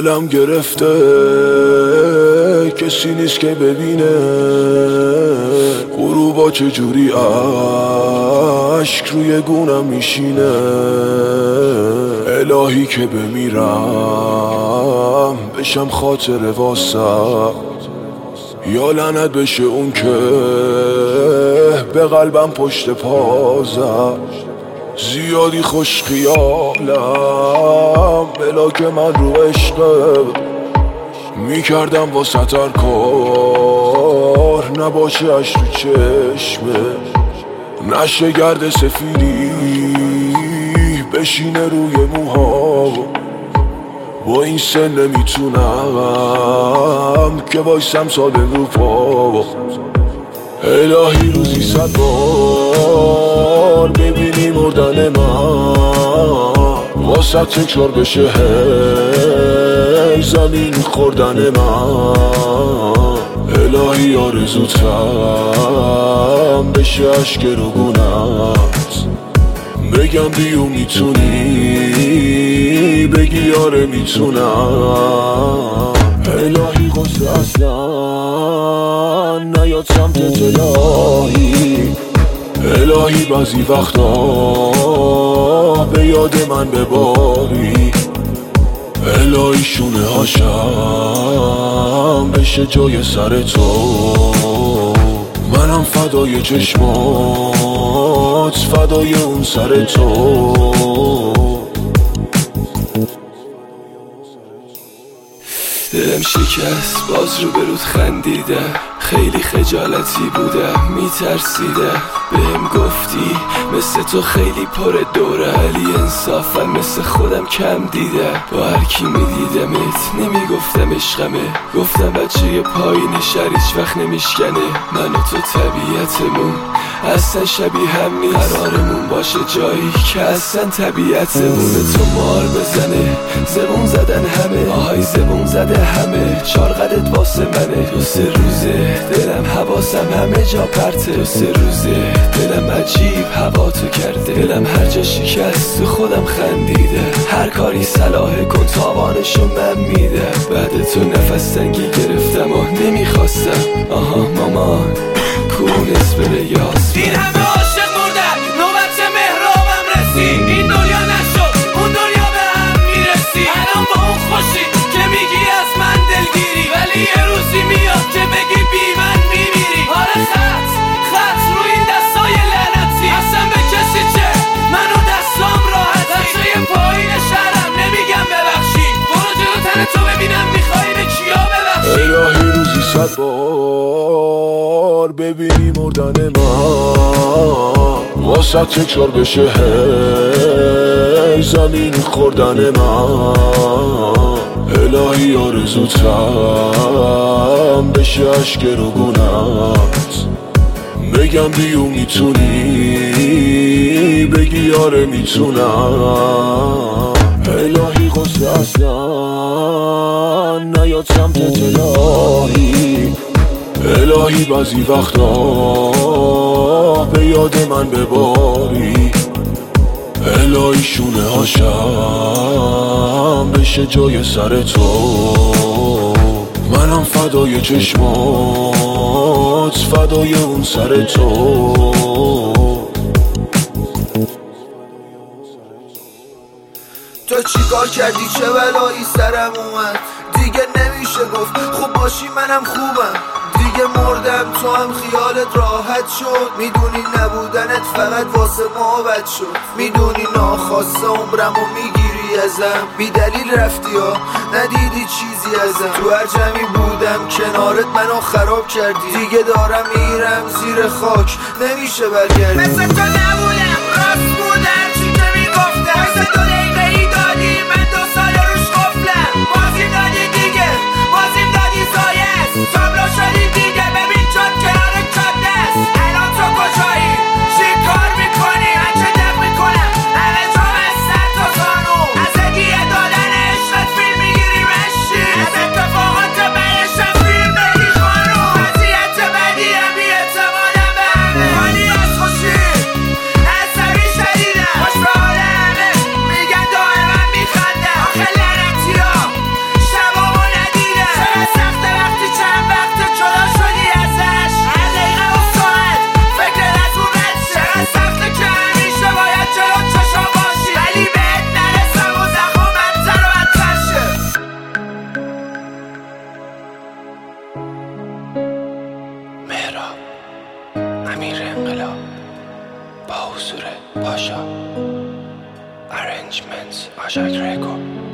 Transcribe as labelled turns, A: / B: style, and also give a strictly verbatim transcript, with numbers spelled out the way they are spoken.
A: دلم گرفته کسی نیست که ببینه غروبا چجوری عشق روی گونم میشینه. الهی که بمیرم بشم خاطر واسم، یا لعنت بشه اون که به قلبم پشت پازم. زیادی خوش خیالم بلا که من رو عشقه میکردم واسه هر کار نباشه اش تو چشمه. نشه گرد سفیدی بشینه روی موها، با این سن نمیتونم که وایسم سالم رو پا. الهی روزی صد بار ببینی مردن من، واسه تکرار بشه هی زمین خوردن من. الهی آرزوتم بشه عشق روگونت، بگم بیو میتونی بگی آره میتونم. الهی قصه اصلا نیاد سمتت الهی. الهی بعضی وقتا به یاد من بباری. الهی شونه هاشم بشه جای سر تو، منم فدای چشمات فدای اون سر تو.
B: دلم شکست باز رو برود خندیده، خیلی خجالتی بودم میترسیده. بهم گفتی مثل تو خیلی پر دوره، علی انصافم مثل خودم کم دیده. با هرکی میدیدمت نمیگفتم عشقمه، گفتم بچه پایین شهر هیچ وقت نمیشکنه. من و تو طبیعتمون اصلا شبیه هم نیست، قرارمون باشه جایی که اصلا طبیعتمونه. تو مار بزنه زبون زدن همه، آهای زبون زده همه، چارقدت واسه منه. دو سه روزه دلم حواسم همه جا پرته، دو سه روزه دلم عجیب هوا تو کرده. دلم هر جا شکست تو خودم خندیده، هر کاری صلاحه کن تاوانشو من میده. بعد تو نفس تنگی گرفتم و نمیخواستم، آها مامان کونس بره یاس.
C: این همه عاشق مردن نوبت مهرابم رسید، این دنیا نشد اون دنیا به هم میرسی. الان با اون خوشی که میگی از من دلگیری، ولی یه روزی میاد که بگی بی من میمیری. آره خط خط رو این دستای لعنتی، اصلا به کسی چه منو دستام راحتی. بچه پایین شهرم نمیگم ببخشی، برو جلو تن تو ببینم میخوای به کیا ببخشی.
A: الهی روزی صد بار ببینی مردن من، واسه تکرار بشه هی زمین خوردن من. الهی آرزوتم بشه عشق روگونت، بگم بیو میتونی بگی آره میتونم. الهی قصه اصلا نیاد سمتت الهی. الهی بعضی وقتا به یاد من بباری. الهی شونه هاشم بشه جای سر تو، منم فدای چشمات فدای اون سر تو.
D: تو چیکار کردی چه بلایی سرم اومد، دیگه نمیشه گفت خوب باشی منم خوبم. دیگه مردم تو هم خیالت راحت شد، میدونی نبودنت فقط واسه ما بد شد. میدونی ناخواسته عمرمو میگیری ازم، بی دلیل رفتی ها ندیدی چیزی ازم. تو هر جمعی بودم کنارت منو خراب کردی، دیگه دارم میرم زیر خاک نمیشه برگردی. مثل تو نبودم راست بودم چی که میگفتم، مثل تو دقیقه ای دادی من دو سال روش قفلم. بازیم دادی دیگه بازیم دادی زایه است، تابلو شدیم دیگه ببین چاد کنار چاد دست. الان تو کجایی چی کار میکنی من چه دق میکنم همه جا از سر تا زانو. از هدیه دادن عشقت فیلم میگیری مشی، از اتفاقات بهشم فیلم بگی خانو. وضعیت بدیم بی اعتمادم به همه، حالی از خوشی از
B: حضور پاشا. Arrangements آشاک ریکو.